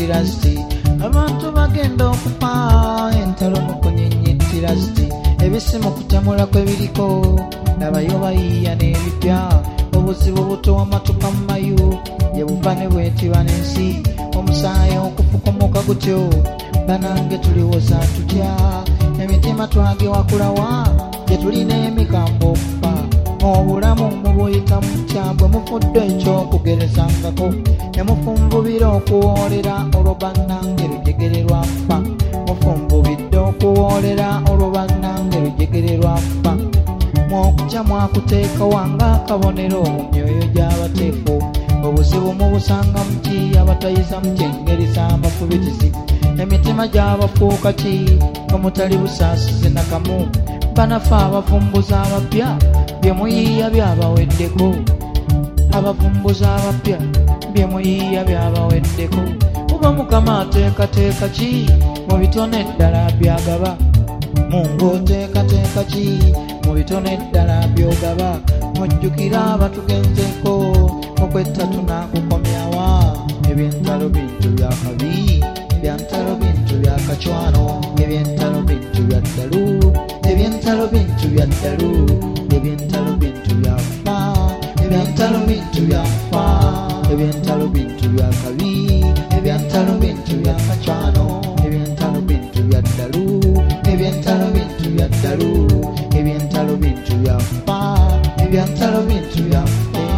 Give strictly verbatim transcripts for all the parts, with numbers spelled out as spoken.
tirasti abantu bagenda okufa entalo mu kunyenyetira sti ebisimu kutamula kwebiriko nabayo bayiya n'ebipya obuzibu butowa matuka mu mayu yebuva ne bwetiba n'ensi omusaayi okufukomoka gutyo banange tuliwoza tutya emitima twagewakulawa gye tulina emikambo okufa obulamu mubuyita mutya bwe mufudde ekyokugerezangako ne mufumbubira okuwoolera olwo bannange lujegere lwafa mufumbubidde okuwoolera olwo bannange lujegere lwafa mwokutya mwakuteeka wanga akabonero mu myoyo gy'abateefu obuzibu mubusanga muki abatayiza mukyengeri z'amafubitizi emitima gy'abafuuka ki nga mutali busaasize nakamu banafa abavumbuza abapya bye muyiiya byabaweddeko abavumbuza abapya bye muyiiya byabaweddeko kuba mukama ateekateeka ki mu bitone eddala byagaba mungu oteekateeka ki mu bitone eddala byogaba mujjukira abatugenzeeko okwetta tunakukomyawa ebyentalo bintu byakabi ebyentalo bintu byakacwano ebyentalo bintu byaddalu ebyentalo bintu byaddalu ebyentalo bintu byafa ebyentalo bintu byafa ebyentalo bintu byakabi ebyentalo bintu byakacwano ebyentalo bintu byaddalu ebyentalo bintu byaddalu ebyentalo bintu byafa ebyentalo bintu byafa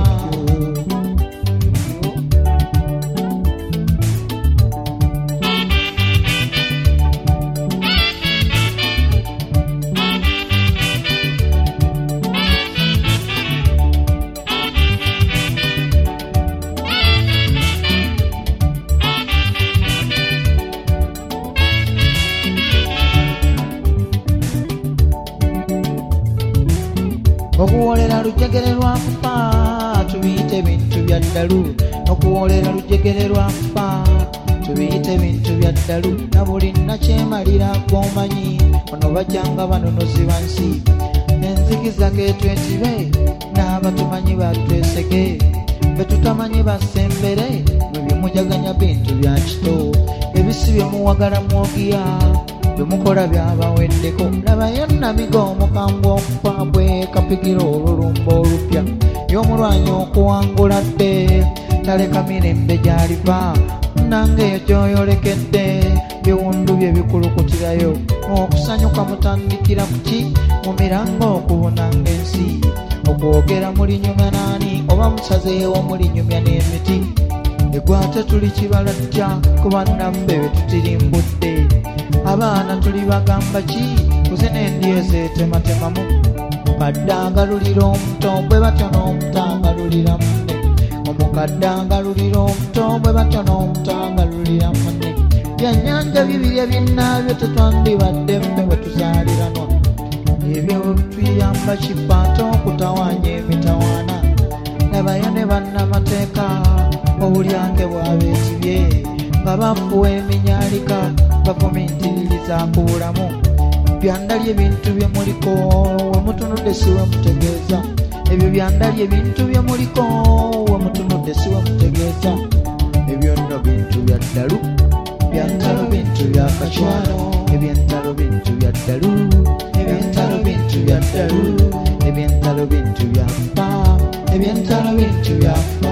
okuwoolera lujegere lwakufa tubiyite bintu byaddalu okuwoolera lujegere lwakufa tubiyite bintu byaddalu na buli nakyemalira gwomanyi ono bajjanga banonozi bansi enzikiza ketwetibe n'abatumanyi batwesege betutamanyi basembere bwebimujaganya bintu byakito ebisi byemuwagala mwogiya byemukola byabaweddeko labayo namiga omukambwe okufa bwe kapigiro olulumba olupya y'omulwanyi okuwangula dde taleka mirembe gy'aliva nange eyo gyoyolekedde biwundu bye bikulukutirayo okusanyuka mutandikira kuki mu mirambo okubunanga ensi okwogera mulinyumya naani oba musazeewo mulinyumya n'emiti egwate tuli kibala tutya kuba naffe betutirimbudde abaana tuli bagamba ki kuzina endyeze tematemamu mukadde agalulira omuto bwe batyo n'omuto agalulira munne omukadde agalulira omuto bwe batyo n'omuto agalulira munne byannyanja bibiri ebinnaabyo tetwandibadde ffe bwe tuzaaliranwa ebyo tuyamba kifaata okutawaanya emitawaana labayo ne bannamateeka obulyange bwabeetibye nga bafuwa eminyaalika bafumiintiririza ku bulamu byandali ebintu bye muliko we mutunudde si we mutegeeza ebyo byandali ebintu bye muliko we mutunudde si we mutegeeza ebyo nno bintu byaddalu byantalo bintu byakacwano ebyentalo bintu byaddalu ebyentalo bintu byaddalu ebyentalo bintu byafa ebyentalo bintu byafa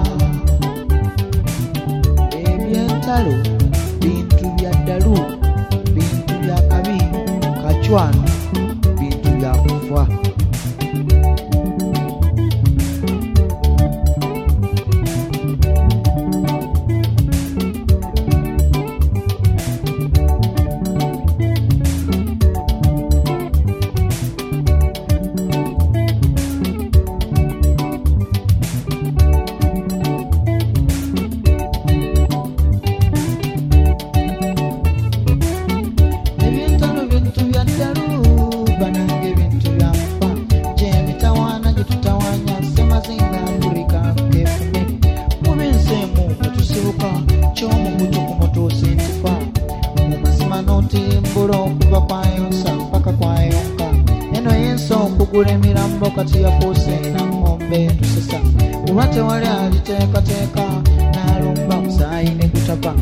ebyentalo bintu byaddalu bintu byakabi kacwano bintu byakufa kati yafuuse na ng'ombe tusesa kuba tewali aliteekateeka n'alumba musaayi ne gutapa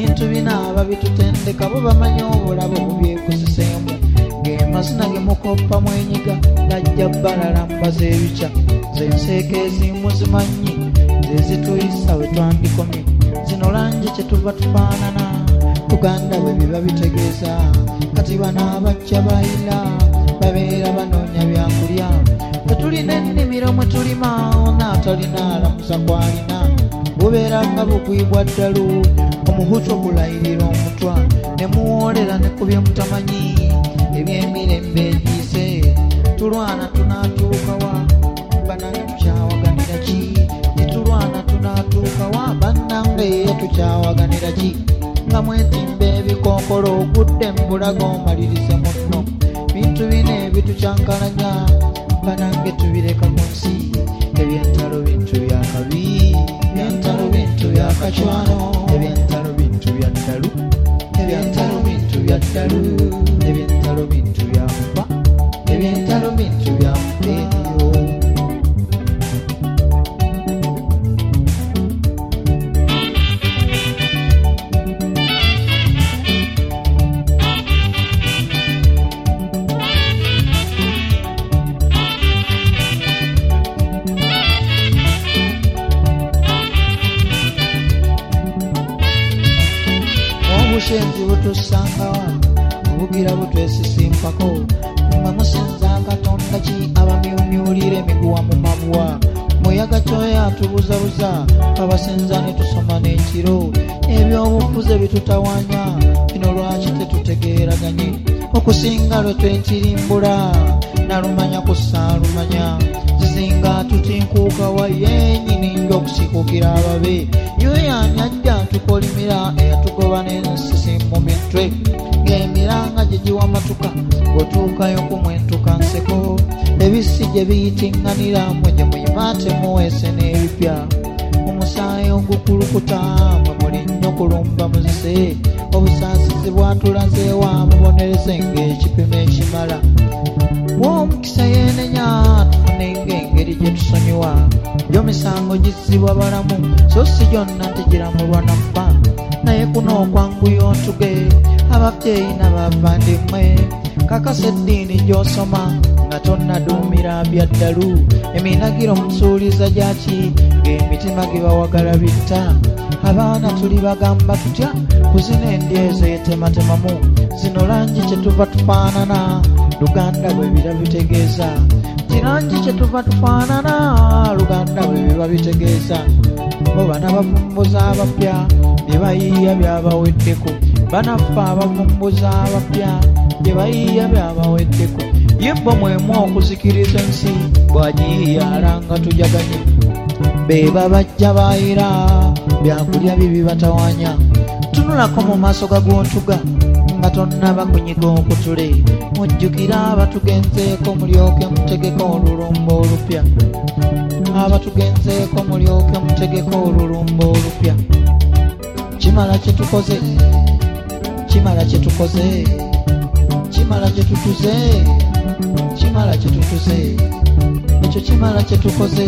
bintu binaaba bitutendeka bo bamanyi obulabo bubyekusiseemu ng'emazina gemukoppa mwenyiga ng'ajja balala mbaza ebikya zenseeka ezimu zimanyi zezituyisa we twandikomye zino langi kyetuva tufaanana tuganda bwe biba bitegeeza kati bano abajja bayira babeera banoonya byakulya tetulina ennimiro mwe tulima n'atalina alamusa kwalina bubeera nga bugwibwa ddalu omuhutu okulayirira omutwa ne muwoolera ne ku bye mutamanyi eby'emirembe egiise tulwana tunaatuukawa banange tukyawaganira ki tetulwana tunaatuukawa bannange tukyawaganira ki nga mwetimba ebikookolo ogudde mbulago omalirize munno bintu bino ebitukyankalanya banange tubireka mu nsi ebyentalo bintu bya kabi ebyentalo bintu bya kacwano ebyentalo bintu bya ddalu ebyentalo bintu bya ddalu ebyentalo bintu bya kufa ebyentalo bintu bya mupeeyo obushenzi butusangawa obugira butwesisimpako mwe musinza katonda ki abamyumyulira emiguwa mu mabuwa muyaga kyoya atubuzabuza abasinza ne tusoma n'ekiro ebyobufuze bitutawanya bino lwaki tetutegeeraganye okusinga lwe twekirimbula nalumanya kusaalumanya zizinga tutinkuukawa yenyini njokusikuukira ababe yoyanyajja tukolimira eyatugoba n'ensisi mu mitwe ng'emiranga gye giwa matuka otuukayo kumwentuka nseko ebisi gye biyitinganira mwe gye muyimaate muweese n'ebipya omusaayi ogukulukuta mwe muli nnyo kulumba muzise obusaasizi bwatulazeewa mubonereze ng'ekipimo ekimala w'omukisa yeenenya tufune ng'engeri gye tusonyiwa gy'omisango gizzibwa balamu so si gyonna tegiramulwa naffa naye kuno okwanguya ontuge ababyeyi n'abavandimwe kakasa eddiini gy'osoma nga tonnaduumira bya ddalu eminagiro musuuliza gyaki ng'emitima gibawagala bitta abaana tuli bagamba tutya kuzina endyezo yetematemamu zino langi kyetuva tufaanana luganda bwe bira bitegeeza kirangi kyetuva tufaanana luganda bwe biba bitegeeza bo bana bavumbuza abapya bye bayiiya byabaweddeko banaffe abavumbuza abapya bye bayiiya byabaweddeko ye bo mwemu okuzikiriza ensi bwagiyiyaala nga tujaganye be babajja bayira byakulya bibi batawanya tunulako mu maaso gagwontuga nga tonnaba kunyiga okutule mujjukira abatugenzeeko mulyoke mutegeko olulumba olupya abatugenzeeko mulyoke mutegeko olulumba olupya kimala kyetukoze kimala kyetukoze kimala kyetutuze kimala kyetutuze ekyo kimala kyetukoze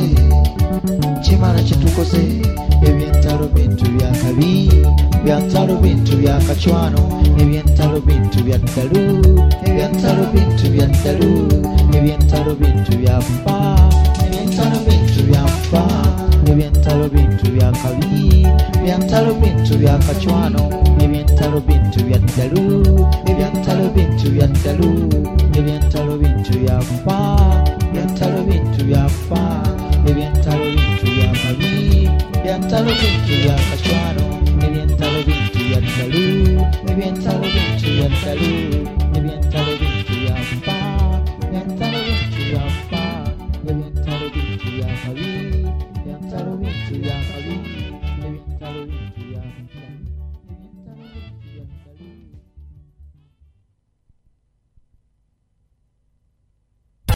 kimala kyetukoze ebyentalo bintu bya kabi byantalo bintu bya kacwano ebyentalo bintu bya ddalu ebyentalo bintu bya ddalu ebyentalo bintu bya kufa ebyentalo bintu bya kufa ebyentalo bintu bya kabi byantalo bintu bya kacwano ebyentalo bintu bya ddalu ebyentalo bintu bya ddalu ebyentalo bintu bya kufa byantalo bintu bya kufa ebyentalo bintu bya kabi byantalo bintu bya kacwano ebyentalo bintu bya ddalu ebyentalo bintu bya ddalu ebyentalo